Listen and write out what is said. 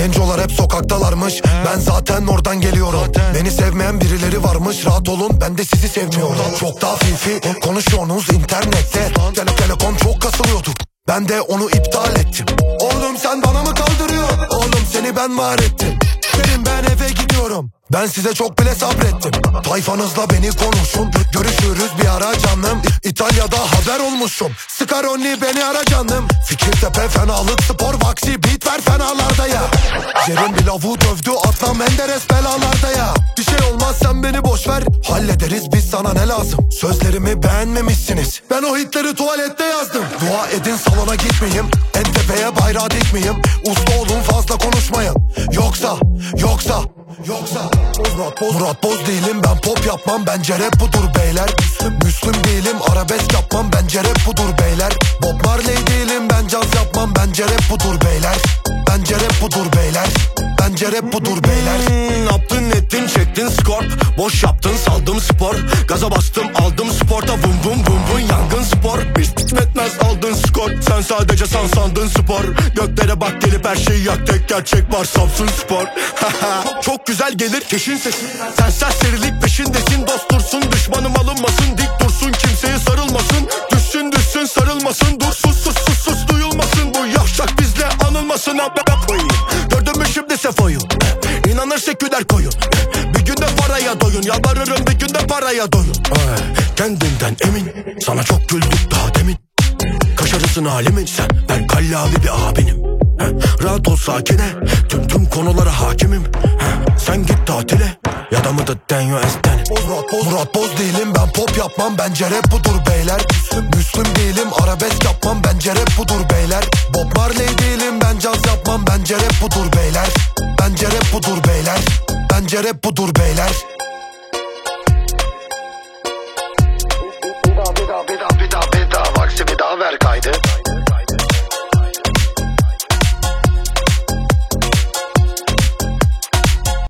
Gencolar hep sokaktalarmış, ben zaten oradan geliyorum. Beni sevmeyen birileri varmış, rahat olun ben de sizi sevmiyorum. Çok daha fifi konuşuyorsunuz internette. Telekom çok kasılıyordu, ben de onu iptal ettim. Oğlum sen bana mı kaldırıyorsun? Oğlum seni ben var ettim. Derim ben eve gidiyorum, ben size çok bile sabrettim. Tayfanızla beni konuşun, görüşürüz bir ara canım. İtalya'da haber olmuşum, Scaroni beni ara canım. Fikirtepe fenalık spor, vaksi beat ver fenalarda ya. Yerim bir lavuğu dövdü, Adnan Menderes belalarda ya. Bir şey olmaz sen beni boşver, hallederiz biz, sana ne lazım? Sözlerimi beğenmemişsiniz, ben o hitleri tuvalette yazdım. Dua edin salona gitmeyeyim, en tepeye bayrağı dikmeyeyim. Usta olun fazla konuşmayın, yoksa Murat Boz değilim, ben pop yapmam, bence rap budur beyler. Müslüm değilim, arabesk yapmam, bence rap budur beyler. Bob Marley değilim, ben caz yapmam, bence rap budur beyler. Bence rap budur beyler, bence rap budur beyler. Yaptın ettin çektin skor, boş yaptın saldım spor. Gaza bastım aldım sporta, vum vum vum vum yangın spor. Biz bitmez aldın skor, sen sadece sandın spor. Göklere bak gelip her şeyi yak, tek gerçek var Samsun Spor. Çok güzel gelir keşin sesi, sen serserilik peşindesin. Dost dursun düşmanım alınmasın, dik dursun kimseye sarılmasın. Düşsün sarılmasın, dur sus duyulmasın. Bu yavşak bizle anılmasın. Gördün mü şimdi Sefo'yu, İnanır seküler koyun. Bir günde paraya doyun, yalvarırım bir günde paraya doyun. Kendinden emin, sana çok güldük daha demin. Kaşarısın halimin sen, ben kallavi bir abinim. Rahat ol sakine, tüm konulara hakimim. Sen git tatile, ya da mı da denyo esten. Murat Boz değilim, ben pop yapmam, bence rap budur beyler. Müslüm değilim, arabesk yapmam, bence rap budur beyler. Bob Marley değilim, ben caz yapmam, bence rap budur beyler. Bence rap budur beyler, bence rap budur beyler.